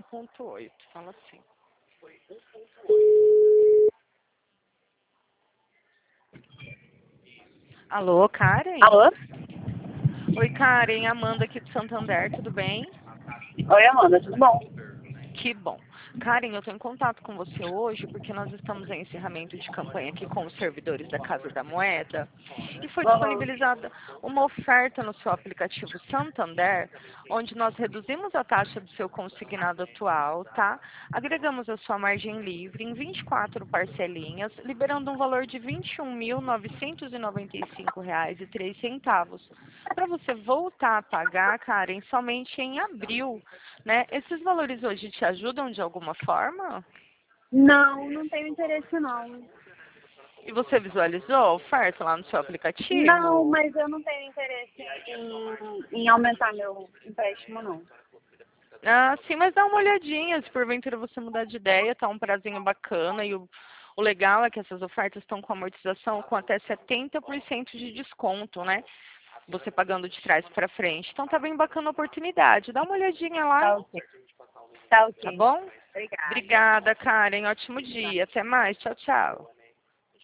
1.8, fala assim. Alô, Karen? Alô? Oi, Karen, Amanda aqui de Santander, tudo bem? Oi, Amanda, tudo bom? Que bom. Karen, eu estou em contato com você hoje porque nós estamos em encerramento de campanha aqui com os servidores da Casa da Moeda e foi Uhum. disponibilizada uma oferta no seu aplicativo Santander, onde nós reduzimos a taxa do seu consignado atual, tá? Agregamos a sua margem livre em 24 parcelinhas, liberando um valor de R$ 21.995,03 para você voltar a pagar, Karen, somente em abril, né? Esses valores hoje te ajudam de alguma forma? Não, não tenho interesse não. E você visualizou a oferta lá no seu Não, aplicativo? mas eu não tenho interesse em aumentar meu empréstimo, não. Ah, sim, mas dá uma olhadinha. Se porventura você mudar de ideia, tá um prazinho bacana. E o legal é que essas ofertas estão com amortização com até 70% de desconto, né? Você pagando de trás para frente. Então tá bem bacana a oportunidade. Dá uma olhadinha lá, Tá ok. Tá tá ok. bom? Obrigada. Obrigada, Karen. Ótimo dia. Até mais. Tchau, tchau.